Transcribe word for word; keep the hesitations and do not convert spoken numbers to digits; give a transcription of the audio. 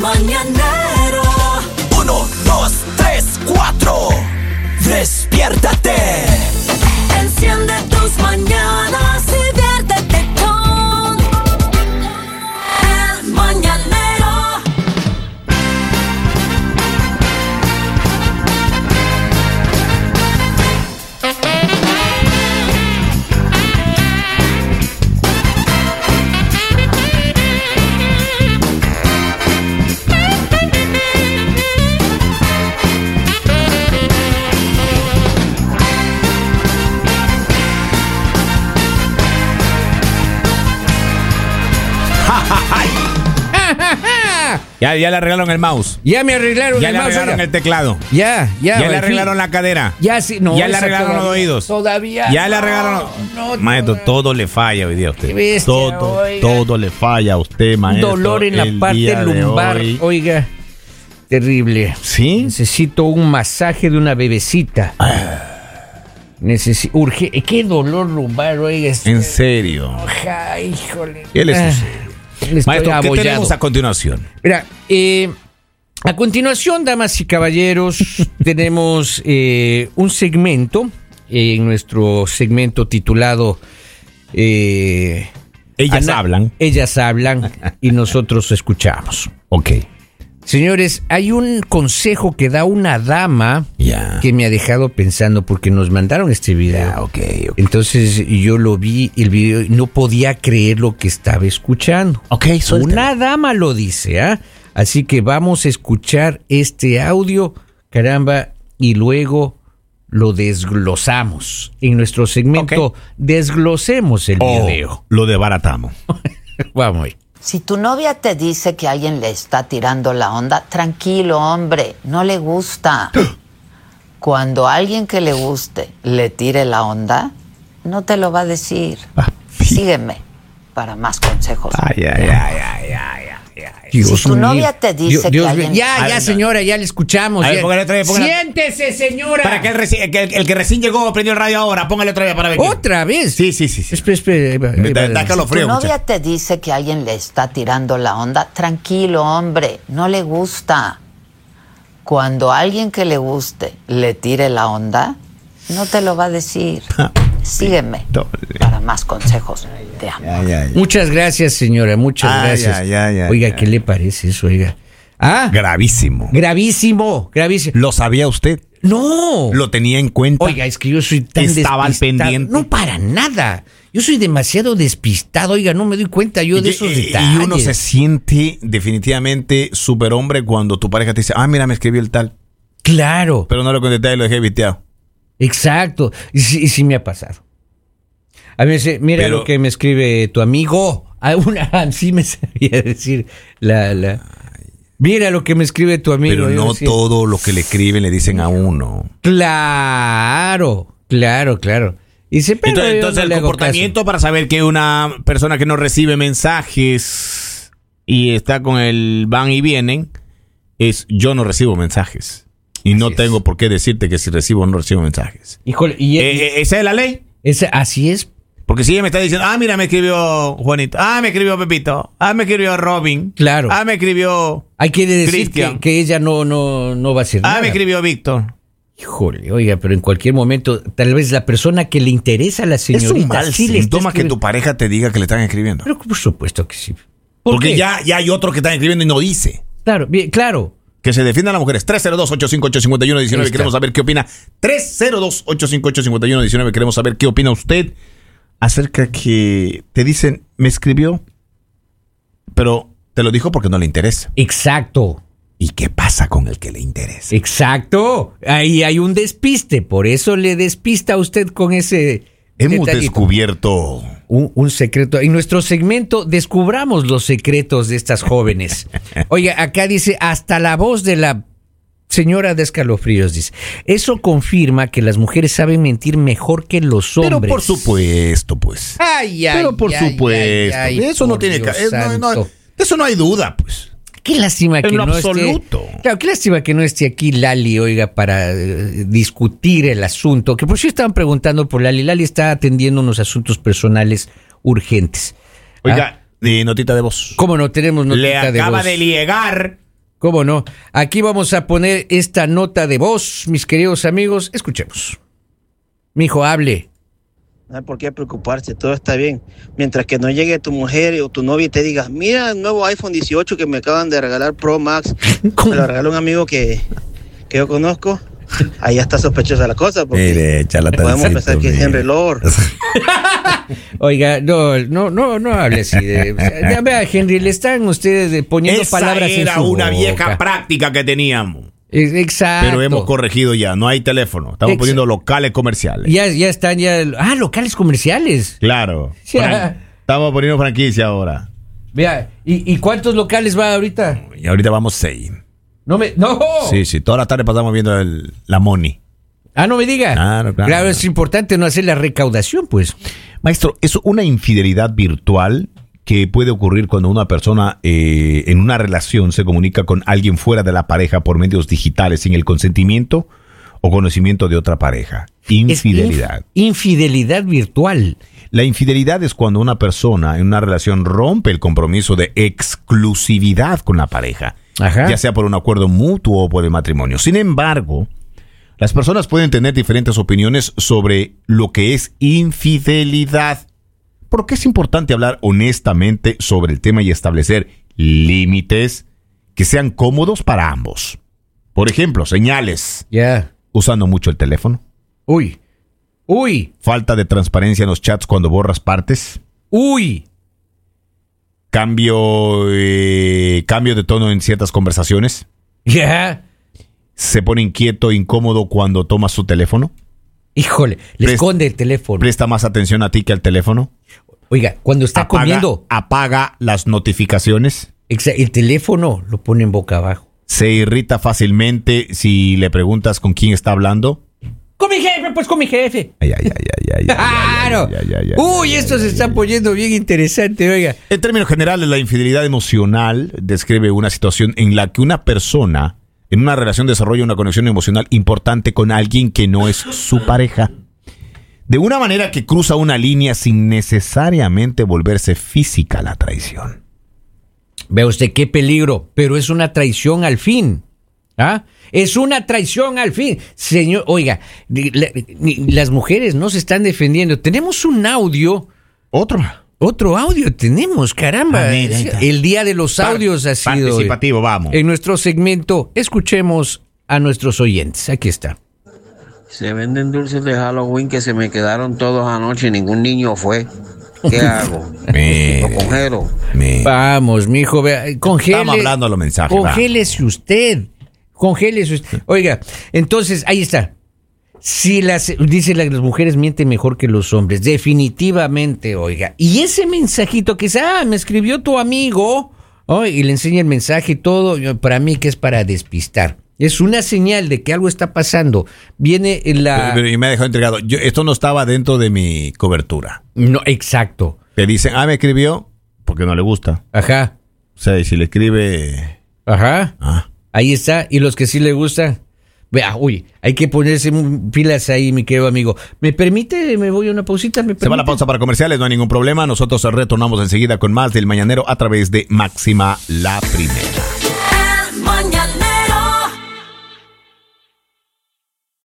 mañanero. Uno, dos, tres, cuatro. Despiértate. Enciende tus mañanas y viértete con El Mañanero. Ya, ya le arreglaron el mouse. Ya me arreglaron ya el le mouse. arreglaron Oiga. el teclado. Ya, ya. Ya le en arreglaron fin. la cadera. Ya sí, no. Ya le esa arreglaron todavía, los oídos. Todavía. Ya le no, arreglaron. no, Maestro, no. todo le falla hoy día a usted. Qué bestia, todo, oiga. todo le falla a usted, Un maestro. dolor en la el parte día de lumbar. hoy. Oiga, terrible. ¿Sí? Necesito un masaje de una bebecita. Necesito, urge, qué dolor lumbar, oiga. este- En serio. Ay, híjole. ¿Qué le Ah, sucede? estoy Maestro, ¿qué abollado. tenemos a continuación? Mira, eh, a continuación, damas y caballeros, tenemos eh, un segmento, eh, en nuestro segmento titulado eh, Ellas Ana- hablan. Ellas hablan y nosotros escuchamos. Ok. Señores, hay un consejo que da una dama Ya. que me ha dejado pensando porque nos mandaron este video. Ya, ok, ok. Entonces yo lo vi, el video, y no podía creer lo que estaba escuchando. Ok, suéltalo. Una dama lo dice, ¿ah? Así que vamos a escuchar este audio, caramba, y luego lo desglosamos. En nuestro segmento, Ok. desglosemos el Oh, video. lo desbaratamos. Vamos ahí. Si tu novia te dice que alguien le está tirando la onda, tranquilo, hombre, no le gusta. Cuando alguien que le guste le tire la onda, no te lo va a decir. Ah, Sígueme para más consejos. Ay, ay, ay, ay, ay, ay, ay. Dios Si tu mío. novia te dice Dios- que Dios alguien- mío. Ya, A ya, ver, señora, ya le escuchamos. A ver, ya. póngale otra vez, póngale- Siéntese, señora. Para que el, reci- que el- el que recién llegó prendió el radio ahora, póngale otra vez para ver. qué- ¿Otra vez? Sí, sí, sí. sí. Espera, espera. ahí va, ahí Me va. da- da Si calofrío, tu novia muchacho. te dice que alguien le está tirando la onda, tranquilo, hombre, no le gusta. Cuando alguien que le guste le tire la onda, no te lo va a decir. Sígueme para más consejos de amor. Ay, ay, ay. Muchas gracias, señora, muchas Ay, gracias. ay, ay, ay, Oiga, ay. ¿qué le parece eso, oiga? Ah, Gravísimo. gravísimo, gravísimo. ¿Lo sabía usted? No. ¿Lo tenía en cuenta? Oiga, es que yo soy tan Estaba al despistado. pendiente. No, para nada. Yo soy demasiado despistado, oiga, no me doy cuenta yo de Y- esos y- detalles. Y uno se siente definitivamente superhombre cuando tu pareja te dice, ah, mira, me escribió el tal. Claro, Pero no lo contesté y lo dejé viteado. exacto. Y sí, y sí me ha pasado. A veces, mira Pero- lo que me escribe tu amigo. A una, sí me sabía decir la, la. Mira lo que me escribe tu amigo. Pero Yo no decía, todo lo que le escriben le dicen a uno. Claro, claro, claro. Y dice, pero Entonces, yo entonces no el le hago comportamiento para saber que una persona que no recibe mensajes y está con el van y vienen es yo no recibo mensajes. Y no es. tengo por qué decirte que si recibo o no recibo mensajes. caso. Híjole, y, Eh, eh, ¿Esa es la ley? ese- así es. Porque si ella me está diciendo, ah, mira, me escribió Juanito, ah, me escribió Pepito, ah, me escribió Robin, Claro. ah, me escribió, Hay que decir Cristian. que, que ella no, no, no va a hacer ah, nada. me escribió Víctor. Híjole, oiga, pero en cualquier momento, tal vez la persona que le interesa a la Es señorita un mal sí le está síntoma que escribiendo. tu pareja te diga que le están escribiendo. Pero por supuesto que sí. ¿Por Porque qué? ya, ya hay otro que están escribiendo y no dice. Claro, bien, claro. Que se defiendan las mujeres. tres cero dos, ocho cinco ocho, cinco uno uno Ahí nueve. está. Queremos saber qué opina. tres cero dos, ocho cinco ocho, cinco uno uno nueve. Queremos saber qué opina usted acerca que te dicen, me escribió, pero te lo dijo porque no le interesa. Exacto. ¿Y qué pasa con el que le interesa? Exacto. Ahí hay un despiste. Por eso le despista a usted con ese Hemos detallito. descubierto. Un, un secreto. En nuestro segmento descubramos los secretos de estas jóvenes. Oiga, acá dice, hasta la voz de la señora de escalofríos, dice. Eso confirma que las mujeres saben mentir mejor que los hombres. Pero por supuesto, pues. Ay, ay, Pero por ay, supuesto. ay, ay, eso no por tiene Dios que. No, no, santo. de eso no hay duda, pues. Qué lástima que En lo no absoluto. esté. Claro, qué lástima que no esté aquí Lali, oiga, para eh, discutir el asunto. Que por si estaban preguntando por Lali. Lali está atendiendo unos asuntos personales urgentes. Oiga, Ah, de notita de voz. ¿Cómo no tenemos notita Le de acaba voz? de, llegar ¿Cómo no? Aquí vamos a poner esta nota de voz, mis queridos amigos. Escuchemos. Mijo, hable. No hay por qué preocuparse, todo está bien. Mientras que no llegue tu mujer o tu novia y te diga, mira el nuevo iPhone dieciocho que me acaban de regalar Pro Max. Me lo regaló un amigo que, que yo conozco. Ahí ya está sospechosa la cosa, porque Mire, podemos pensar que es Henry Lord. Oiga, no, no, no, no hable así. De, ya vea, Henry, le están ustedes poniendo Esa palabras en era su una boca. vieja práctica que teníamos. Exacto. Pero hemos corregido ya, no hay teléfono. Estamos Exa- poniendo locales comerciales. Ya, ya están ya. Ah, locales comerciales. Claro. Ya. Fran- Estamos poniendo franquicia ahora. Vea, ¿y, y cuántos locales va ahorita? Y ahorita vamos seis. No me. ¡No! Sí, sí, toda la tarde pasamos viendo el- la Moni. Ah, no me diga. Claro, claro. Claro, es importante no hacer la recaudación, pues. Maestro, es una infidelidad virtual que puede ocurrir cuando una persona eh, en una relación se comunica con alguien fuera de la pareja por medios digitales sin el consentimiento o conocimiento de otra pareja. Infidelidad. Es inf- infidelidad virtual. La infidelidad es cuando una persona en una relación rompe el compromiso de exclusividad con la pareja, Ajá. ya sea por un acuerdo mutuo o por el matrimonio. Sin embargo, las personas pueden tener diferentes opiniones sobre lo que es infidelidad. ¿Por qué es importante hablar honestamente sobre el tema y establecer límites que sean cómodos para ambos? Por ejemplo, señales. Ya. Usando mucho el teléfono. Uy. Uy. Falta de transparencia en los chats cuando borras partes. Uy. Cambio, eh, cambio de tono en ciertas conversaciones. Ya. Se pone inquieto, incómodo cuando tomas su teléfono. Híjole, le Prest- esconde el teléfono. Presta más atención a ti que al teléfono. Oiga, cuando está Apaga- comiendo, Apaga las notificaciones. exa- el teléfono lo pone en boca abajo. Se irrita fácilmente si le preguntas con quién está hablando. Con mi jefe, pues con mi jefe. Ay, ay, ay, ay, ay, ay, Claro. ay, ay, ay, ay, Uy, ay, esto ay, se ay, está ay. poniendo bien interesante, oiga. En términos generales, la infidelidad emocional describe una situación en la que una persona en una relación desarrolla una conexión emocional importante con alguien que no es su pareja. De una manera que cruza una línea sin necesariamente volverse física la traición. Vea usted qué peligro, pero es una traición al fin. ¿Ah? Es una traición al fin. Señor, oiga, ni- la- ni- las mujeres no se están defendiendo. Tenemos un audio. Otro. Otro audio tenemos, caramba. A ver, ahí está. El día de los Par- audios ha sido participativo, vamos. En nuestro segmento, escuchemos a nuestros oyentes. Aquí está. Se venden dulces de Halloween que se me quedaron todos anoche y ningún niño fue. ¿Qué hago? Mire, Lo congelo. mire. Vamos, mijo, vea, congele. Estamos hablando a los mensajes. Congélese usted. Congélese usted. Oiga, entonces, ahí está. Si las, dice la- las mujeres mienten mejor que los hombres, definitivamente, oiga. Y ese mensajito que dice, ah, me escribió tu amigo, oh, y le enseña el mensaje y todo, yo- para mí que es para despistar. Es una señal de que algo está pasando. Viene la... Pero- pero- y me ha dejado entregado. Yo, esto no estaba dentro de mi cobertura. No, exacto. Te dicen, ah, me escribió porque no le gusta. Ajá, O sea, y si le escribe... ajá. Ah, Ahí está. Y los que sí le gustan. Vea, uy, hay que ponerse un- pilas ahí, mi querido amigo. ¿Me permite? Me voy a una pausita. ¿Me se va permite? la pausa para comerciales, no hay ningún problema. Nosotros retornamos enseguida con más del Mañanero a través de Máxima La Primera.